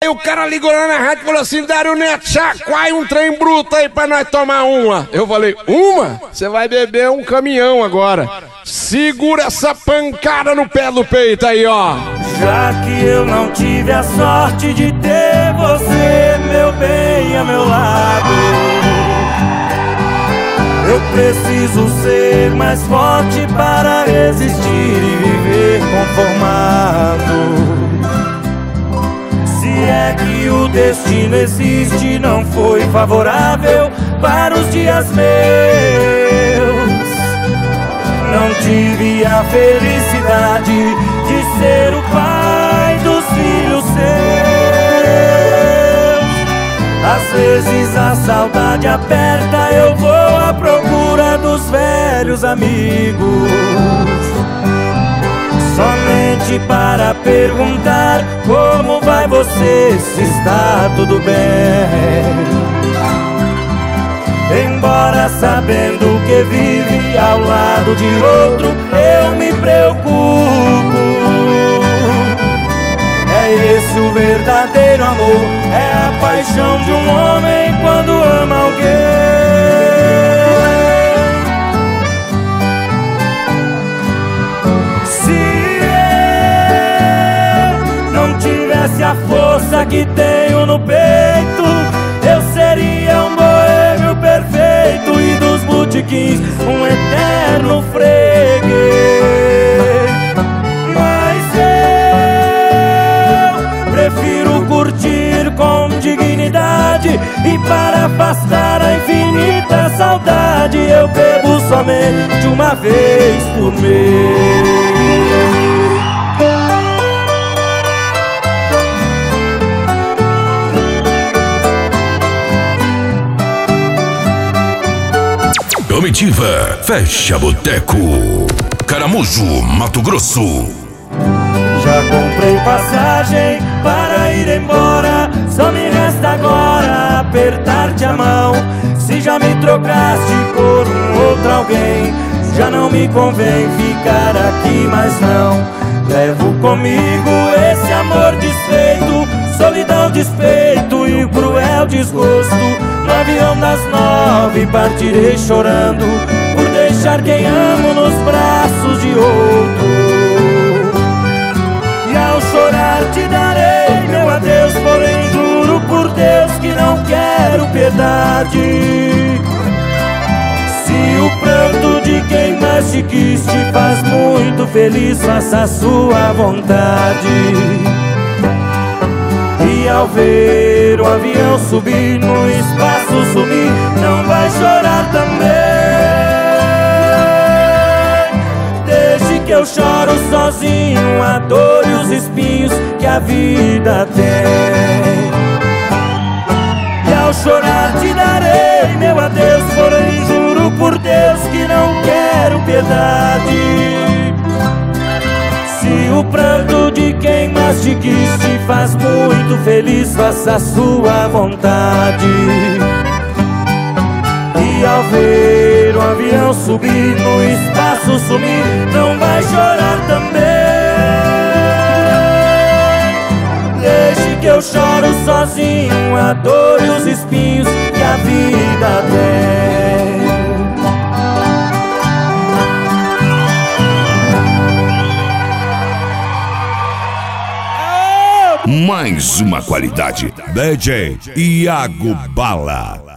o cara ligou lá na rádio e falou assim: Dário Neto, chacoalha um trem bruto aí pra nós tomar uma. Eu falei: uma? Você vai beber um caminhão agora. Segura essa pancada no pé do peito aí, ó. Já que eu não tive a sorte de ter você, meu bem, a meu lado, eu preciso ser mais forte para resistir e viver conformado. Se é que o destino existe, não foi favorável para os dias meus. Não tive a felicidade de ser o pai dos filhos seus. Às vezes a saudade aperta, eu vou à procura dos velhos amigos, somente para perguntar como vai você, se está tudo bem. Embora sabendo que vive ao lado de outro, eu me preocupo. É esse o verdadeiro amor, é a paixão de um homem quando ama alguém. Se eu não tivesse a força que tenho no peito, eu seria um boêmio perfeito e dos botequins um eterno freguês. Mas eu prefiro curtir com dignidade, e para afastar a infinita saudade, eu bebo somente uma vez por mês. Comitiva Fecha Boteco, Caramujo, Mato Grosso. Já comprei passagem para ir embora, só me resta agora apertar-te a mão. Se já me trocaste por um outro alguém, já não me convém ficar aqui mais não. Levo comigo esse amor desfeito, solidão, despeito e cruel desgosto. No avião das 9 partirei chorando, por deixar quem amo nos braços de outro. E ao chorar te darei meu adeus, porém juro por Deus que não quero piedade. Se o pranto de quem mais te quis te faz muito feliz, faça a sua vontade. E ao ver o avião subir, no espaço sumir, não vai chorar também. Desde que eu choro sozinho, a dor e os espinhos que a vida tem. E ao chorar te darei meu adeus, porém juro por Deus que não quero piedade. Se o pranto de quem mais te quis te faz muito feliz, faça a sua vontade. E ao ver o avião subir, no espaço sumir, não vai chorar também. Desde que eu choro sozinho, a dor e os espinhos que a vida tem. Mais uma qualidade. DJ Iago Bala.